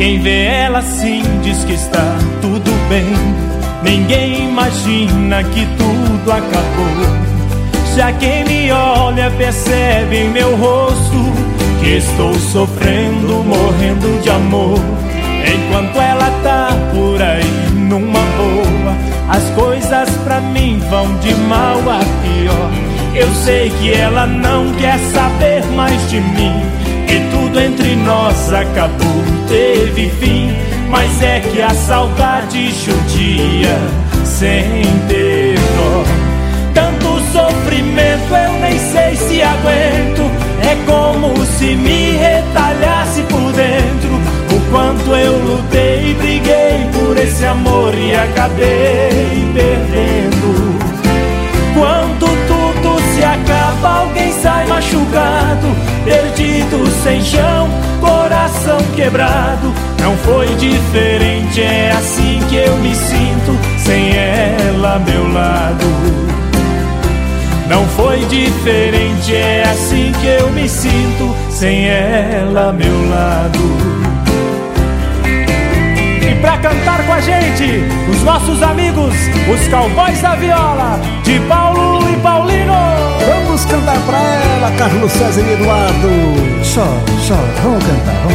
Quem vê ela assim diz que está tudo bem. Ninguém imagina que tudo acabou. Já quem me olha percebe em meu rosto que estou sofrendo, morrendo de amor. Enquanto ela tá por aí numa boa, as coisas pra mim vão de mal a pior. Eu sei que ela não quer saber mais de mim, que tudo entre nós acabou, teve fim. Mas é que a saudade judia sem ter dó. Tanto sofrimento eu nem sei se aguento. É como se me retalhasse por dentro. O quanto eu lutei e briguei por esse amor e acabei perdendo. Quando tudo se acaba, alguém sai machucado, perdido, sem chão, coração quebrado. Não foi diferente, é assim que eu me sinto, sem ela ao meu lado. Não foi diferente, é assim que eu me sinto, sem ela ao meu lado. E pra cantar com a gente, os nossos amigos, os Cowboys da Viola, de Paulo e Paulino. Vamos cantar pra ela, Carlos César e Eduardo. Chora, vamos cantar.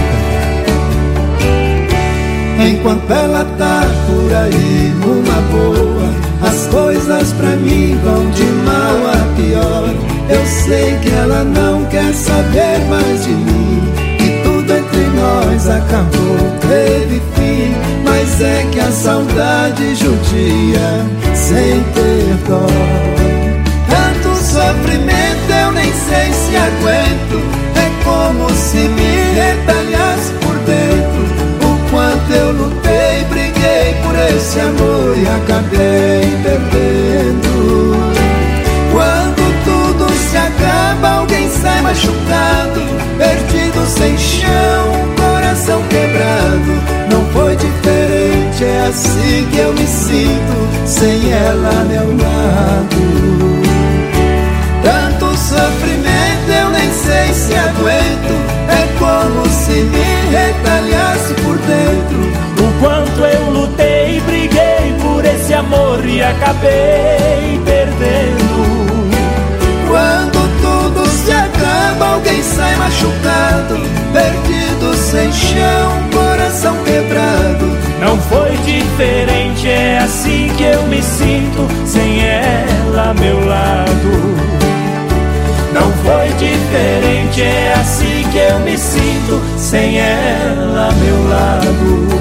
Enquanto ela tá por aí numa boa, as coisas pra mim vão de mal a pior. Eu sei que ela não quer saber mais de mim, que tudo entre nós acabou, teve fim. Mas é que a saudade judia sem ter dó. Tanto sofrimento eu nem sei se aguento. É como se me retalhasse por dentro. O quanto eu lutei, briguei por esse amor e acabei perdendo. Quando tudo se acaba, alguém sai machucado, perdido, sem chão, coração quebrado. Não foi diferente, é assim que eu me sinto, sem ela ao meu lado. Tanto sofrimento eu nem sei se aguento. É como se me retalhasse por dentro. O quanto eu lutei e briguei por esse amor e acabei perdendo. Quando tudo se acaba, alguém sai machucado, perdido, sem chão, coração quebrado. Não foi diferente, é assim que eu me sinto, sem ela ao meu lado. Não foi diferente, é assim que eu me sinto, sem ela ao meu lado.